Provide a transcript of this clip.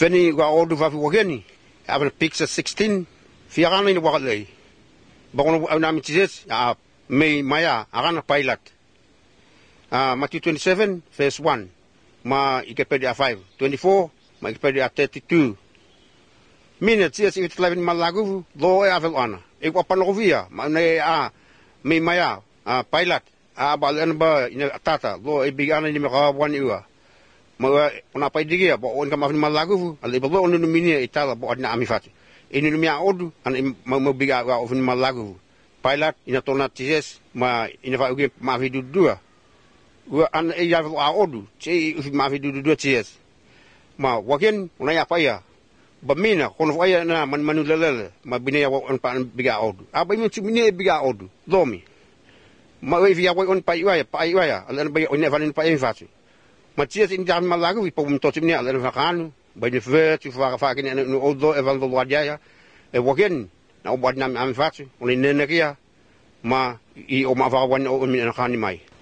Feni wa odu va wageni. Ava picture 16. Fiagana ina wakalei. Bakono au nami Jesus me maya agana pilot. Matthew 27 verse 1. Ma ikepedi a 5. 24 ma ikepedi a 32. Mina Jesus it living malagu do e avel ana. Ik wa panogovia ma ne me maya pilot balen ba ina tata do e bigana ni me ka wan iwa. Ma ona paidigia bo on kama malagu ale bo on no mini itala bo na amifati. Ini lumia odu an mau biga wa ofin malagu pilot ina tona ties ma ina fa uge ma vidu dua wa an e ya wa odu che ma vidu dua ties ma wagen una ya paya bamina kono aya na manu lele ma bine wa on pa biga odu aba mi mine biga odu domi ma we via wa on pa ya alen ba on never in pa infatu ma ties in jam malagu wi pom to timni alen fa kanu by the verse of fucking and although eval do wadaya e wagen na obad nam am fatu on in negia ma I o ma va wan o min khani mai